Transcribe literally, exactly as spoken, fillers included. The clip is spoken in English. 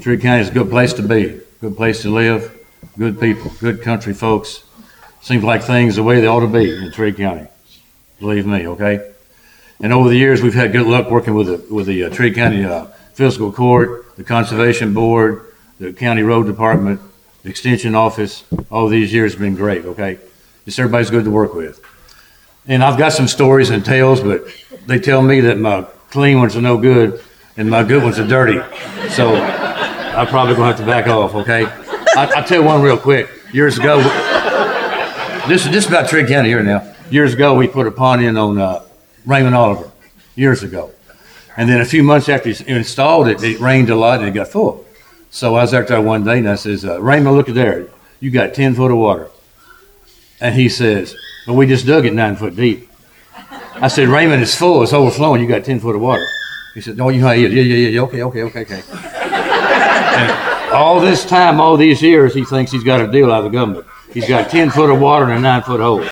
Trigg County is a good place to be, good place to live, good people, good country folks. Seems like things the way they ought to be in Trigg County. Believe me, okay? And over the years, we've had good luck working with the, with the uh, Trigg County uh, Fiscal Court, the Conservation Board, the County Road Department, the Extension Office. All these years have been great, okay? Just everybody's good to work with. And I've got some stories and tales, but they tell me that my clean ones are no good and my good ones are dirty. So I'm probably going to have to back off, okay? I, I'll tell you one real quick. Years ago, this is just about Trigg County here now. Years ago, we put a pond in on uh, Raymond Oliver, years ago. And then a few months after he installed it, it rained a lot and it got full. So I was out there one day and I says, uh, Raymond, look at there. You got ten foot of water. And he says, well, we just dug it nine foot deep. I said, Raymond, it's full. It's overflowing. You got ten foot of water. He said, oh, you know how it is. Yeah, yeah, yeah. Okay, okay, okay, okay. And all this time, all these years, he thinks he's got a deal out of the government. He's got ten foot of water and a nine foot hole.